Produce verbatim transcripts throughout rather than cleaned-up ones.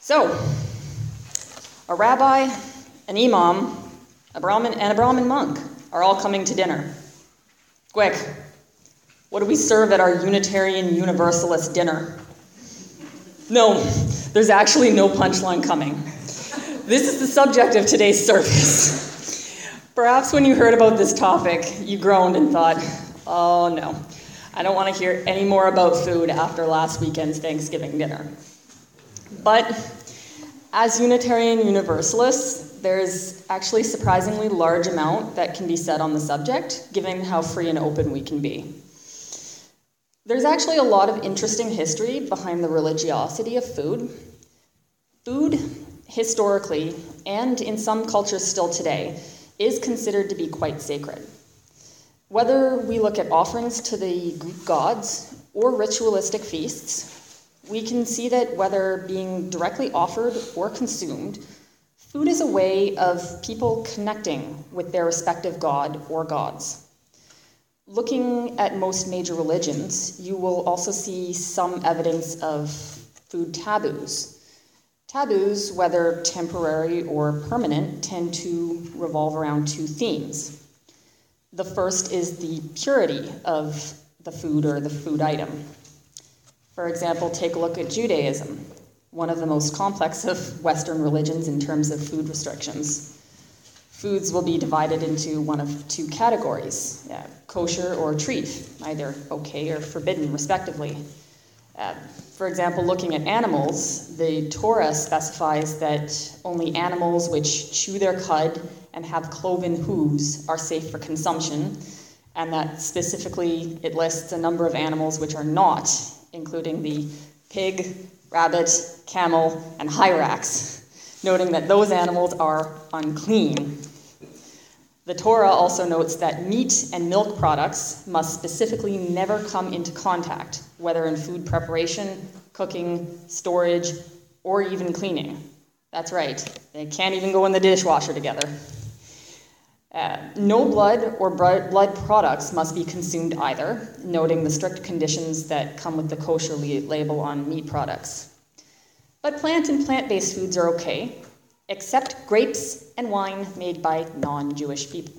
So, a rabbi, an imam, a Brahmin, and a Brahmin monk are all coming to dinner. Quick, what do we serve at our Unitarian Universalist dinner? No, there's actually no punchline coming. This is the subject of today's service. Perhaps when you heard about this topic, you groaned and thought, oh no, I don't want to hear any more about food after last weekend's Thanksgiving dinner. But as Unitarian Universalists, there's actually a surprisingly large amount that can be said on the subject, given how free and open we can be. There's actually a lot of interesting history behind the religiosity of food. Food, historically, and in some cultures still today, is considered to be quite sacred. Whether we look at offerings to the Greek gods or ritualistic feasts, we can see that whether being directly offered or consumed, food is a way of people connecting with their respective god or gods. Looking at most major religions, you will also see some evidence of food taboos. Taboos, whether temporary or permanent, tend to revolve around two themes. The first is the purity of the food or the food item. For example, take a look at Judaism, one of the most complex of Western religions in terms of food restrictions. Foods will be divided into one of two categories, uh, kosher or treif, either okay or forbidden, respectively. Uh, for example, looking at animals, the Torah specifies that only animals which chew their cud and have cloven hooves are safe for consumption, and that specifically it lists a number of animals which are not, including the pig, rabbit, camel, and hyrax, noting that those animals are unclean. The Torah also notes that meat and milk products must specifically never come into contact, whether in food preparation, cooking, storage, or even cleaning. That's right, they can't even go in the dishwasher together. Uh, no blood or blood products must be consumed either, noting the strict conditions that come with the kosher label on meat products. But plant and plant-based foods are okay, except grapes and wine made by non-Jewish people.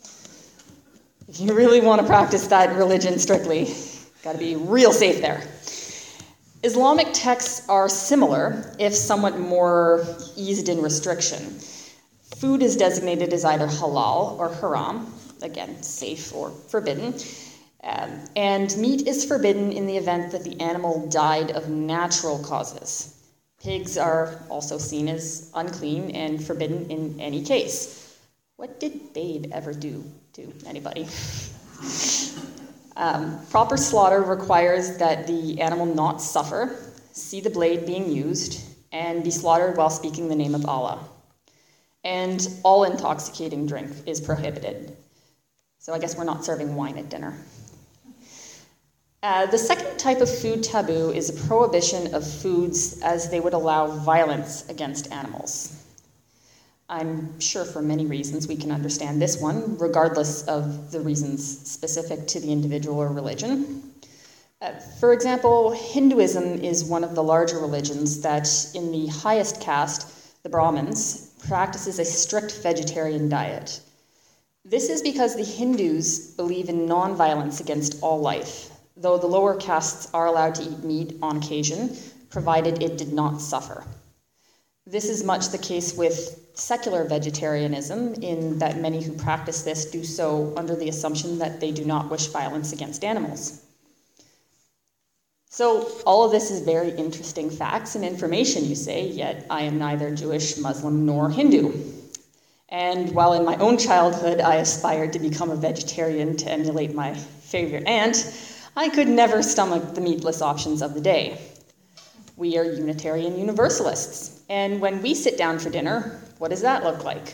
If you really want to practice that religion strictly, got to be real safe there. Islamic texts are similar, if somewhat more eased in restriction. Food is designated as either halal or haram, again, safe or forbidden. Um, and meat is forbidden in the event that the animal died of natural causes. Pigs are also seen as unclean and forbidden in any case. What did Babe ever do to anybody? um, proper slaughter requires that the animal not suffer, see the blade being used, and be slaughtered while speaking the name of Allah. And all intoxicating drink is prohibited. So I guess we're not serving wine at dinner. Uh, the second type of food taboo is a prohibition of foods as they would allow violence against animals. I'm sure for many reasons we can understand this one, regardless of the reasons specific to the individual or religion. Uh, for example, Hinduism is one of the larger religions that, in the highest caste, the Brahmins, practices a strict vegetarian diet. This is because the Hindus believe in non-violence against all life, though the lower castes are allowed to eat meat on occasion, provided it did not suffer. This is much the case with secular vegetarianism, in that many who practice this do so under the assumption that they do not wish violence against animals. So all of this is very interesting facts and information, you say, yet I am neither Jewish, Muslim, nor Hindu. And while in my own childhood I aspired to become a vegetarian to emulate my favorite aunt, I could never stomach the meatless options of the day. We are Unitarian Universalists, and when we sit down for dinner, what does that look like?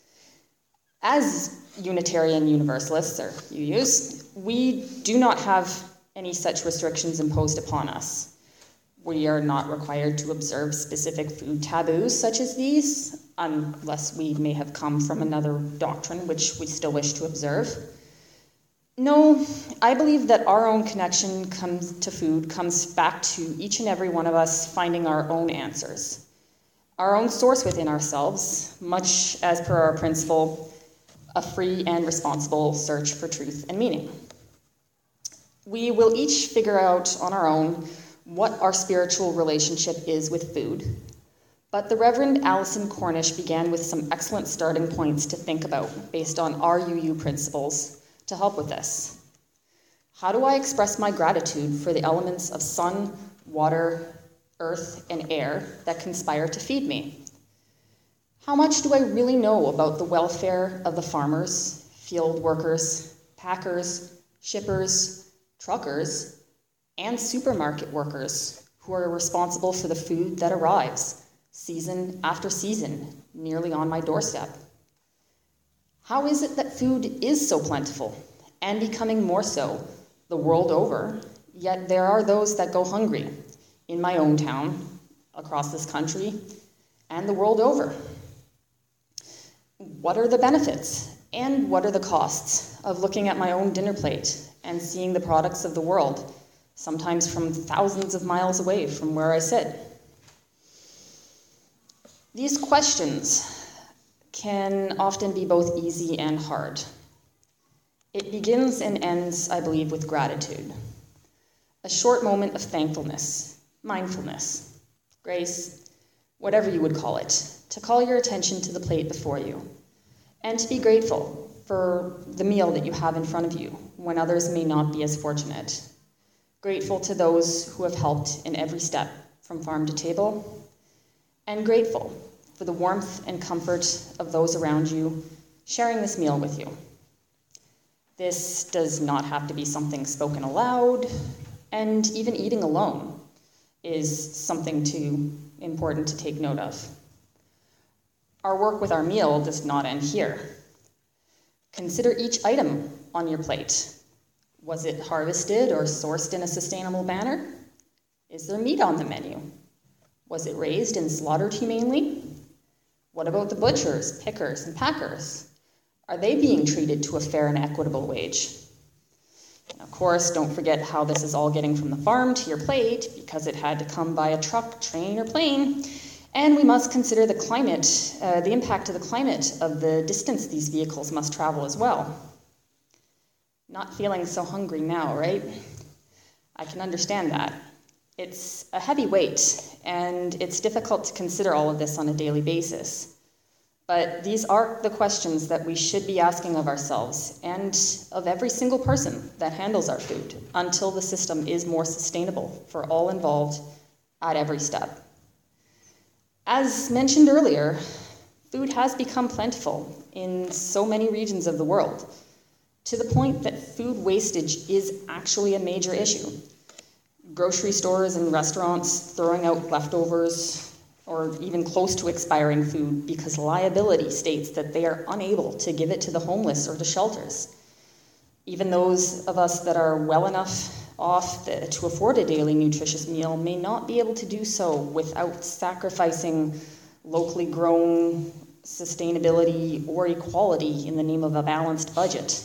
As Unitarian Universalists, or U Us, we do not have any such restrictions imposed upon us. We are not required to observe specific food taboos such as these, unless we may have come from another doctrine which we still wish to observe. No, I believe that our own connection comes to food comes back to each and every one of us finding our own answers. our own source within ourselves, much as per our principle, a free and responsible search for truth and meaning. We will each figure out on our own what our spiritual relationship is with food, but the Reverend Alison Cornish began with some excellent starting points to think about based on our U U principles to help with this. How do I express my gratitude for the elements of sun, water, earth, and air that conspire to feed me? How much do I really know about the welfare of the farmers, field workers, packers, shippers, truckers, and supermarket workers who are responsible for the food that arrives season after season, nearly on my doorstep? How is it that food is so plentiful and becoming more so the world over, yet there are those that go hungry in my own town, across this country, and the world over? What are the benefits and what are the costs of looking at my own dinner plate and seeing the products of the world, sometimes from thousands of miles away from where I sit? These questions can often be both easy and hard. It begins and ends, I believe, with gratitude. A short moment of thankfulness, mindfulness, grace, whatever you would call it, to call your attention to the plate before you, and to be grateful for the meal that you have in front of you when others may not be as fortunate. Grateful to those who have helped in every step from farm to table, and grateful for the warmth and comfort of those around you sharing this meal with you. This does not have to be something spoken aloud, and even eating alone is something too important to take note of. Our work with our meal does not end here. Consider each item on your plate. Was it harvested or sourced in a sustainable manner? Is there meat on the menu? Was it raised and slaughtered humanely? What about the butchers, pickers, and packers? Are they being treated to a fair and equitable wage? And of course, don't forget how this is all getting from the farm to your plate, because it had to come by a truck, train, or plane. And we must consider the climate, uh, the impact to the climate of the distance these vehicles must travel as well. Not feeling so hungry now, right? I can understand that. It's a heavy weight, and it's difficult to consider all of this on a daily basis. But these are the questions that we should be asking of ourselves and of every single person that handles our food until the system is more sustainable for all involved at every step. As mentioned earlier, food has become plentiful in so many regions of the world, to the point that food wastage is actually a major issue. Grocery stores and restaurants throwing out leftovers or even close to expiring food because liability states that they are unable to give it to the homeless or to shelters. Even those of us that are well enough off the, to afford a daily nutritious meal may not be able to do so without sacrificing locally grown sustainability or equality in the name of a balanced budget.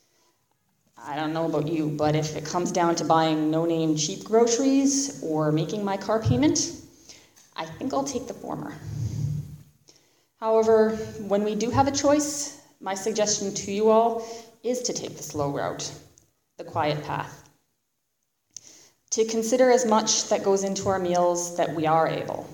I don't know about you, but if it comes down to buying no-name cheap groceries or making my car payment, I think I'll take the former. However, when we do have a choice, my suggestion to you all is to take the slow route, the quiet path. To consider as much that goes into our meals that we are able.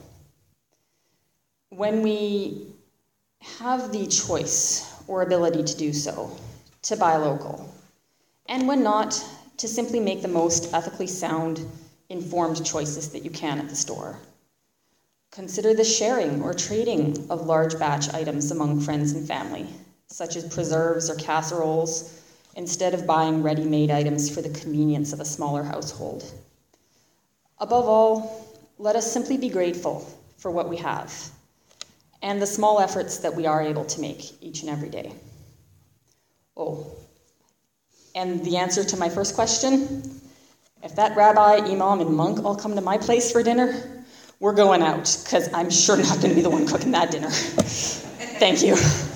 When we have the choice or ability to do so, to buy local, and when not, to simply make the most ethically sound, informed choices that you can at the store. Consider the sharing or trading of large batch items among friends and family, such as preserves or casseroles, instead of buying ready-made items for the convenience of a smaller household. Above all, let us simply be grateful for what we have and the small efforts that we are able to make each and every day. Oh, and the answer to my first question, if that rabbi, imam, and monk all come to my place for dinner, we're going out, because I'm sure not going to be the one cooking that dinner. Thank you.